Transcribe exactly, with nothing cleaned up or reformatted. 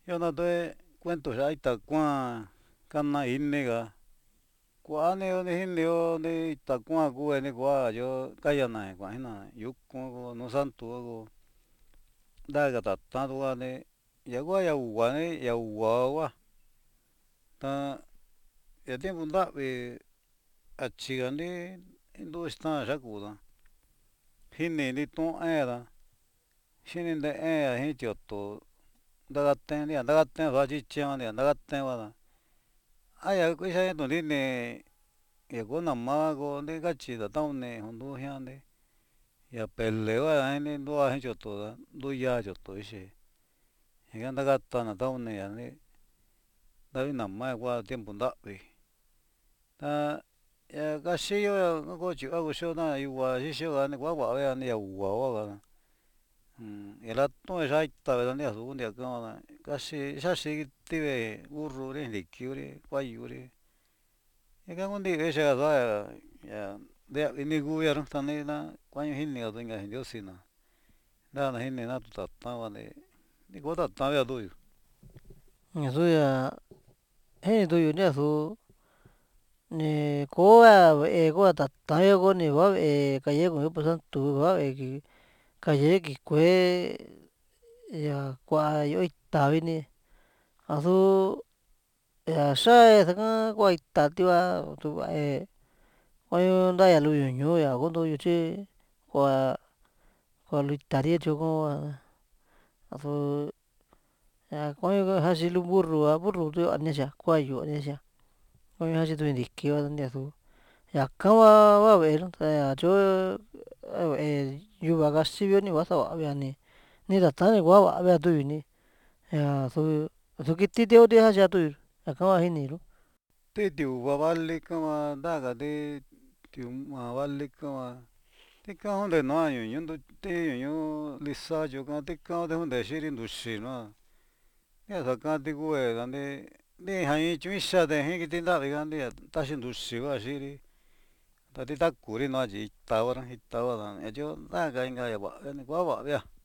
Yo no te cuento ya itakuan kana iniga kuani oni jinio ni itakuan kueni kua yo kayana kuajina yukun no santo go daga tatatuani yagua yaguani yaguagua ta ya tiempo ndavi achigani ndu ixtan yakuda jini nitun era xini nte en jin tioto ndagaten dia ndagaten vachichon dia ndagaten vada aya kuixaña tunini yaku nama ko ntigachi tataoni jundu jiani ya peleo ni ndua jin choto nduya choto ixi ña ndagata nataoni yani ndavi nama kua tiempo ndavi ta ña kaxiyo kochiva kuxiona yugua xixio kua va'a vea yaguagua ya latun ya ita ndia ndu ndia kavana kaxi xaxi kitivi burru nidikuri kuayuri ika kuntivi xikadua ña ndeavi ni gobierno tanina kuañu jiniga inka diosina nta jinina tu tatavani niko tata vea tuyu. ñaxuña jini tuyu ñaxuu ni koa vee kua tatayo koni va vee kaye kuñu santu va vee kaye kikue ya kua yo ita vini adu ya xaa saka kua ita tiva tuvae kuañu ntaya luyu ñuu ya kuntuyo chi kua kualo itari choko adu ña kuañu jaxi lu burru a burru tu añaxia kuayu añaxia kuañu jaxi tuvi ntikiva ntia su yaka va va vee nu ta cho vee yuva kaxi vio ni vaxava vea ni nitata ni kua va'a vea tuyu ni ña su kiti tio jaxia tuyu yaka hua jiniru. Ti tiuva vali kava ntakati tiuma vali kava tika konte nua ñuñu ti ñuñu lisa yuka tika konte xiri ntuxi nua ñaxakati kue dani ntijan iin chiun ixate jin kiti ntavi ka taxi ntuxi kua xiri ta titakuri nua chi ita kua ita kua ñatyo ntaka inka ya va'a kua va'a vea.